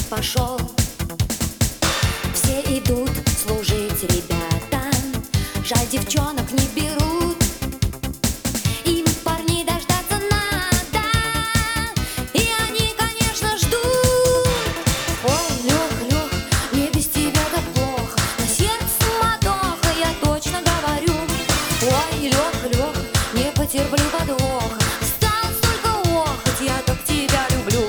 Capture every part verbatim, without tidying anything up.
пошел. Все идут служить, ребята, жаль, девчонок не берут. Им парней дождаться надо, и они, конечно, ждут. Ой, Лех, Лех, мне без тебя так плохо, на сердце суматоха, я точно говорю. Ой, Лех, Лех, не потерплю подвоха, осталось только охоть, я так тебя люблю.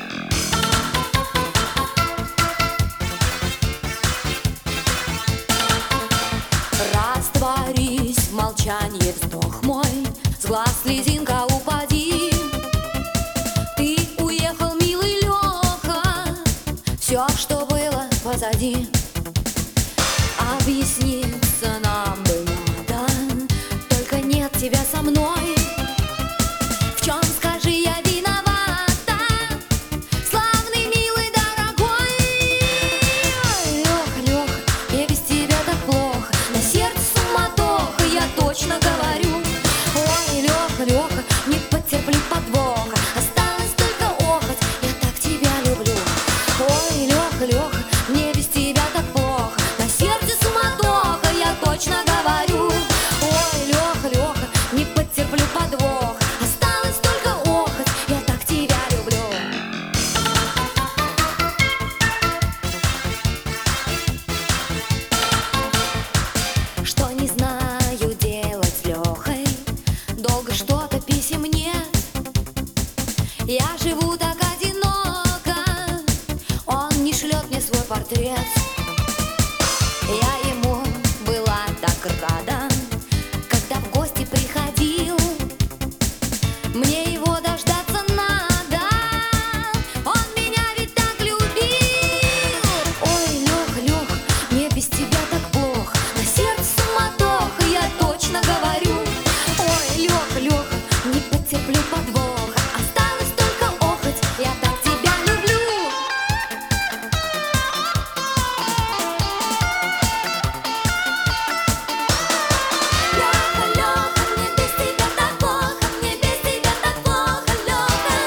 Растворись в молчании, вздох мой, с глаз слезинка упади. Ты уехал, милый Леха, все, что было позади. Объясниться нам бы надо, только нет тебя со мной. В чем, скажи, я виновата, славный, милый, дорогой? Ой, Лех, Лех, мне без тебя так плохо, на сердце суматоха, я точно говорю. Ой, Леха, Леха, не потерплю подвоха, осталось только охоть, я так тебя люблю. Ой, Леха, Леха, мне без тебя так плохо, на сердце суматоха, я точно говорю. Ой, Леха, Леха, не потерплю подвоха, осталось только охоть, я так тебя люблю. Что не знаю делать с Лехой, долго что-то писем нет. Я живу так одиноко, он не шлет мне свой портрет. Я ему была так рада, когда в гости приходил. Мне его дождаться надо, он меня ведь так любил. Ой, Лех, Лех, мне без тебя так плохо, на сердце суматоха, я точно говорю. Ой, Леха, Леха, не потерплю подвоха, осталось только охоть, я так тебя люблю. Леха, Леха, мне без тебя так плохо, мне без тебя так плохо, Леха.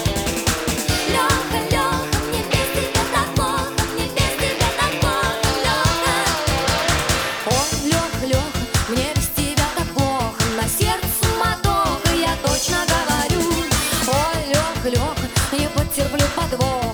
Леха, Леха, мне без тебя так плохо, мне без тебя так плохо, Леха. Ой, Леха, Леха, мне без тебя так плохо, на сердце суматоха, я точно говорю. Ой, Леха, Леха, не потерплю подвох.